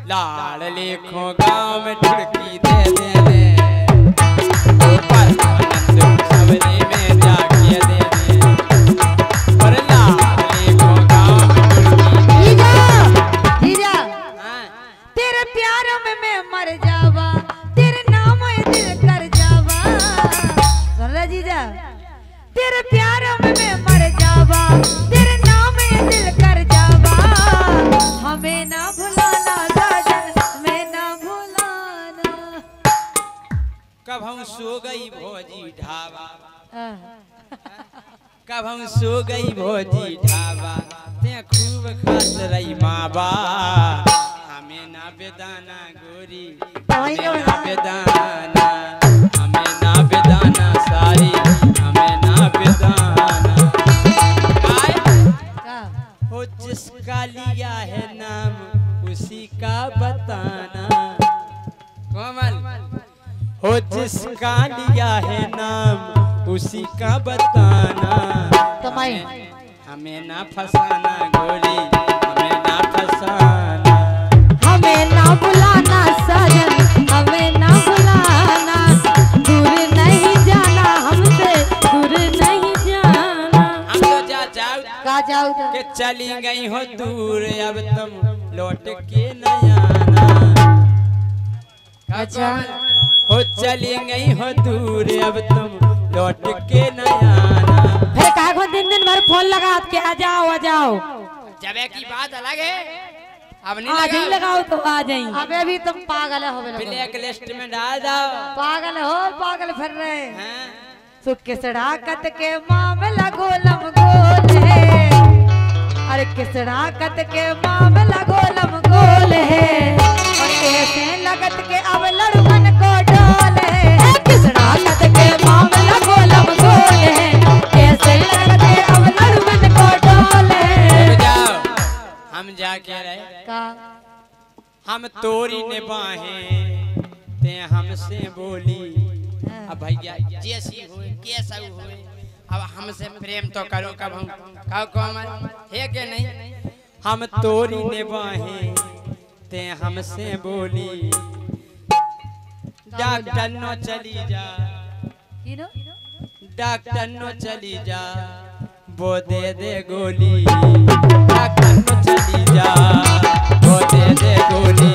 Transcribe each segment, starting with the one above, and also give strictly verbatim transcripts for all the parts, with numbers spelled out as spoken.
लाड़ लिखो गाँव में ठुड़की दे देने ऊपर आनंद सबने में जाके दे दे और लाड़ लिखो गाँव में ठुड़की जीजा जीजा तेरे प्यार में मैं मर जावा तेरे नाम दिल कर जावा सुन ले जीजा तेरे प्यार में मैं मर जावा तेरे नाम दिल कर जावा हमें ना भुलाना साजन मैं ना भुलाना। कब हम सो गई भोजी ढाबा हाँ। कब हम सो गई भोजी ढाबा ते खूब खास रही माबा हमें ना बेदाना गोरी हमें ना बेदाना हमें ना बेदाना सारी हमें ना बेदाना हो जिसका लिया है नाम उसी का बताना कोमल हो जिसका लिया है नाम उसी का बताना हमें, हमें ना फसाना गोरी हमें ना फसाना हमें ना बुलाना साजन हमें ना बुलाना दूर नहीं जाना हमसे दूर नहीं जाना। हम तो जा जाओ का जाओ के चली गई हो दूर अब तुम लौट के न आना अच्छा हो चली गई हो दूर अब तुम लौट के न आना फिर कहा को दिन दिन भर फोन लगा के आ जाओ आ जाओ जबे की बात अलग है अब नहीं आज ही लगाओ तो आ जाएं। अबे भी तुम पागल हो ब्लैक लिस्ट में डाल दो पागल हो पागल फिर रहे हैं सुख सड़ाकत के मामला गोलम गोल है अरे किसड़ाकत के मामला गोलम गोल है और ऐसे लगत के अब लड़कन को डोल है किसड़ाकत के मामला गोलम गोल है ऐसे लगत के अब लड़कन को डोल है। जाओ हम जाके रहे का हम तोरी ने बाहें ते हमसे बोली अब भैया जैसी हो कैसा हो अब हमसे प्रेम तो करो कब हम कहो कोमल है के नहीं हम तोरी ने बाहें ते हमसे बोली डॉक्टर नो चली जा डॉक्टर नो चली जा वो दे दे गोली डॉक्टर नो चली जा वो दे दे गोली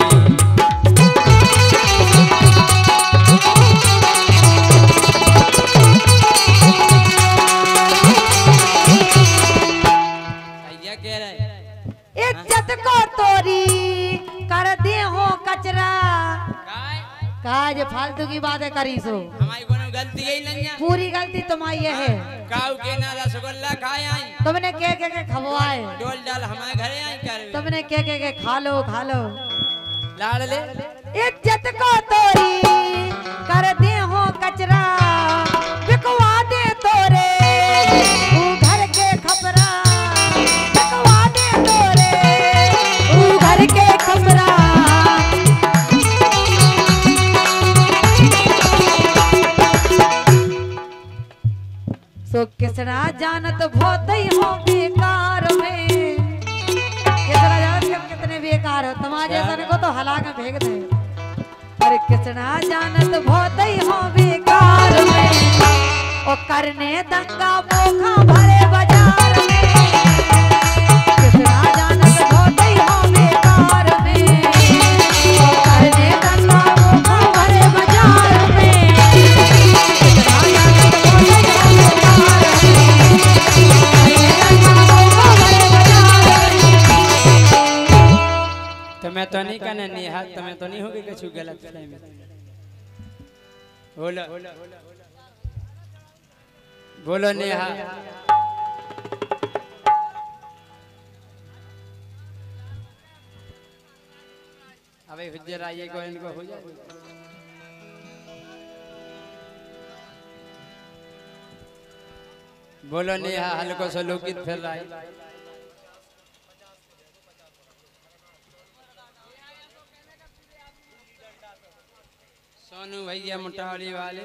इज्जत को तोरी कर दे हो कचरा काज फालतू की बातें करी सो हमारी कोनो गलती है नहीं है पूरी गलती तुम्हारी है काऊ के ना रसगुल्ला खाए आई तुमने के के के खवाए डोल डाल हमारे घरे आई कर तुमने के के के खा लो खा लो लाड़ ले इज्जत को तोरी कर दे हो कचरा बिकवा दे तोरे तू घर के खपरा बिकवा दे तोरे तू घर के खपरा सो किसरा जानत बहुत ही हो बेकार में किसरा जानत कितने बेकार हो तुम्हारे जैसा को तो हला के फेंक दे अरे किसरा जानत बहुत ही हो बेकार में ओ करने दंगा मोखा भरे बाजार में किसरा जानत बहुत ही हो बेकार में ओ करने दंगा मोखा भरे बाजार में किसरा जानत बहुत ही हो बेकार तुम्हें तो नहीं कहना नेहा तुम्हें तो नहीं होगी कुछ गलत फहमी बोलो बोलो नेहा अबे हुज्जर आइए को इनको हो जाए बोलो नेहा हल्को से लोकित फिर रहा है सोनू भैया मुटावली वाले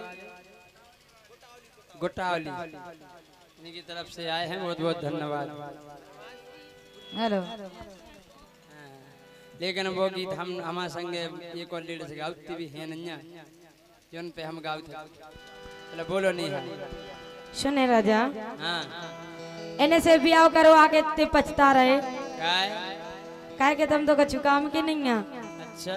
गुटावली इनकी तरफ से आए हैं बहुत बहुत धन्यवाद। हेलो लेकिन वो गीत हम हमारे संगे एक और लीड से गाती भी है नैया जोन पे हम गाओ थे चलो बोलो नहीं है सुने राजा हाँ इन्हें से ब्याह करो आके ते पछता रहे काय काहे के तुम तो कछु काम के नहीं है। अच्छा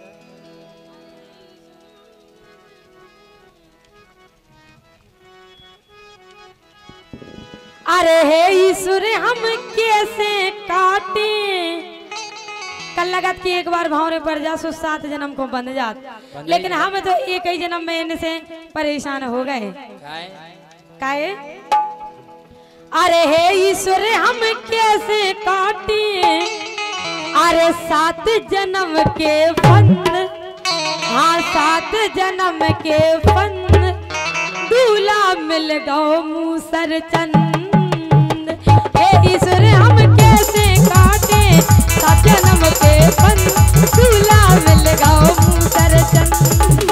अरे हे ईश्वर हम कैसे काटे कल लगत की एक बार भावरे पड़ जा सो सात जन्म को बंध जात लेकिन हम तो एक ही जन्म में इनसे परेशान हो गए काय काहे अरे हे ईश्वर हम कैसे काटे अरे सात जन्म के फंद हाँ सात जन्म के फंद दूल्हा मिल गो मूसर चंद हे ईश्वर हम कैसे काटे सात जन्म के फंद दूल्हा मिल गो मूसर चंद।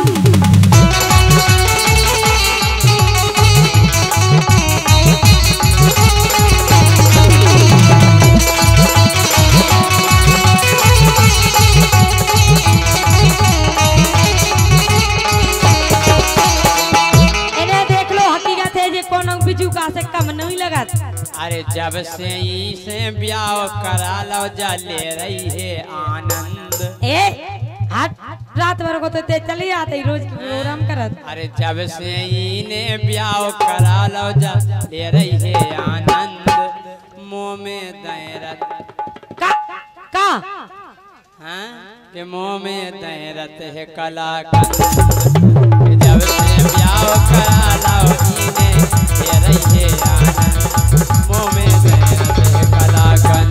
से कम नहीं लगा अरे जब से इसे ब्याह करा लो जा ले रही है आनंद ए हट रात भर को तो ते चली आते रोज की प्रोग्राम करत अरे जब से इन्हें ब्याह करा लो जा ले रही है आनंद मुँह में दैरत का का हाँ के मुँह में दैरत है कलाकंद जब से ब्याह करा लो इन्हें ले रही है आनंद मुँह में दैरत है कलाकंद।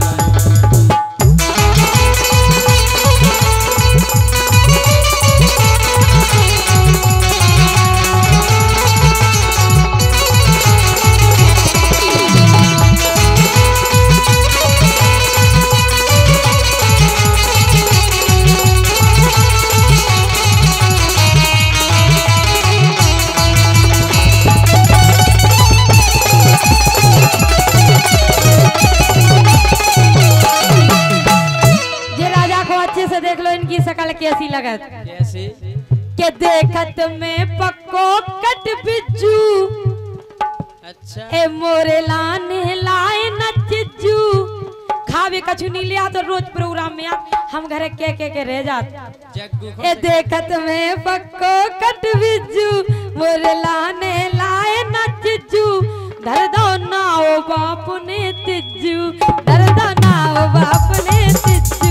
शकल कैसी लगत कैसी के देखत में पक्को कट बिज्जू अच्छा ए मोरे लाने लाए न चिज्जू खावे कछु नहीं लिया तो रोज प्रोग्राम में आ हम घर के के के रह जात जग्गू ए देखत में पक्को कट बिज्जू मोरे लाने लाए न चिज्जू दर्दो नाओ बाप ने तिज्जू दर्दो नाओ बाप ने तिज्जू।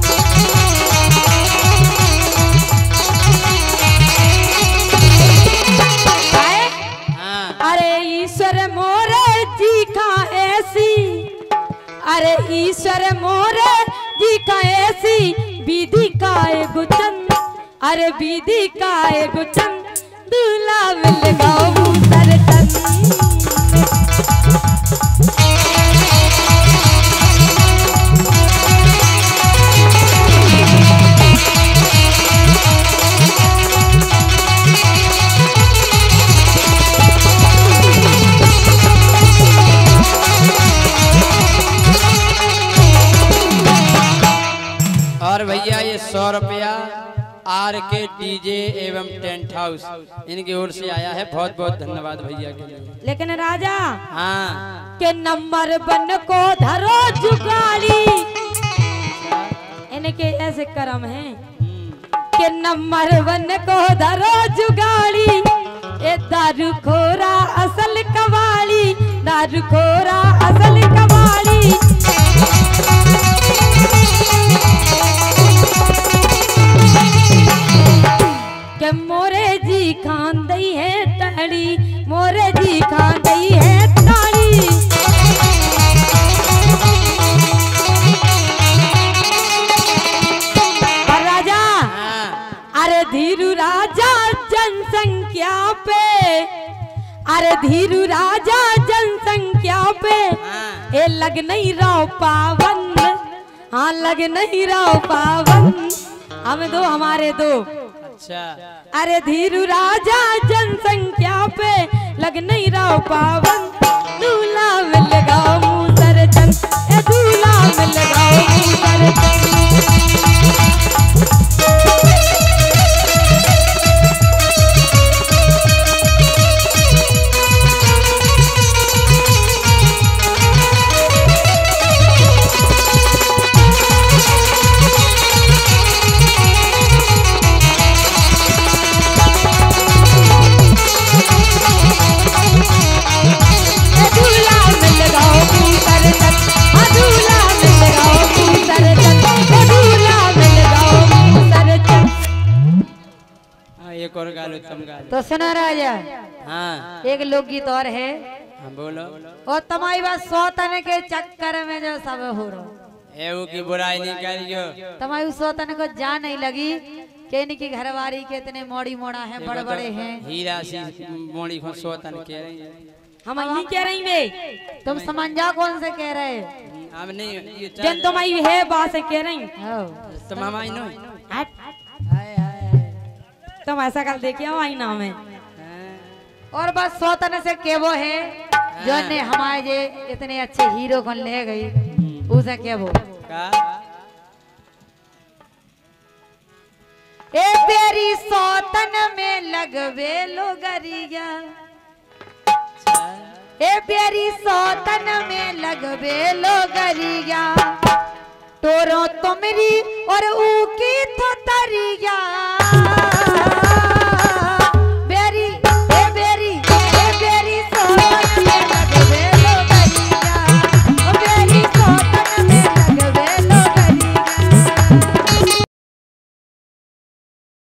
अरे ईश्वर मोरे जी का ऐसी अरे ईश्वर मोरे जी का ऐसी विधि का गुचन अरे विधि का गुचन दूल्हा मिल गो मूसर चंद। और भैया ये सौ रुपया आर के डीजे एवं टेंट हाउस इनकी ओर से आया है बहुत बहुत धन्यवाद भैया के लिए। लेकिन राजा हाँ के नंबर बन को धरो जुगाड़ी इनके ऐसे कर्म हैं के नंबर बन को धरो जुगाड़ी ए दारू खोरा असल कवाली दारू खोरा असल कवाली के मोरे जी खान दई है ताड़ी मोरे जी खान दई है ताड़ी और राजा अरे धीरू राजा जनसंख्या पे अरे धीरू राजा जनसंख्या पे ए लग नहीं रहो पावन हाँ लग नहीं रहो पावन हम दो हमारे दो अच्छा अरे धीरू राजा जनसंख्या पे लग नहीं रहो पावन दूल्हा मिल गो मूसर चंद ए दूल्हा मिल गो मूसर चंद। एक और गालो तुम गालो। तो सुनो राजा, हाँ एक लोकगीत और है। हाँ बोलो। और तुम्हारी बात सौतन के चक्कर में जो सब हो रहा, एवं की बुराई नहीं करियो। तुम्हारी सौतन को जान नहीं लगी कि इनकी घरवारी के इतने मोड़ी मोड़ा है, बड़े बड़े हैं। हीरा सी मोड़ी को सोतन कह रही है। हम नहीं कह रही बे, तुम समझा कौन से कह रहे? अब नहीं ये जन तुम आई है बात से कह रही। तुम हम आई नो। तुम ऐसा कल देखिए आई ना में। और बस सौतन से के वो है जो ने हमारे जे इतने अच्छे हीरो को ले गई, उसे के वो का ए तेरी सौतन में लगवे लोगरिया, ए प्यारी सौतन में लगवे लोगरिया, तोरो तुमरी और ऊ की थोतरिया।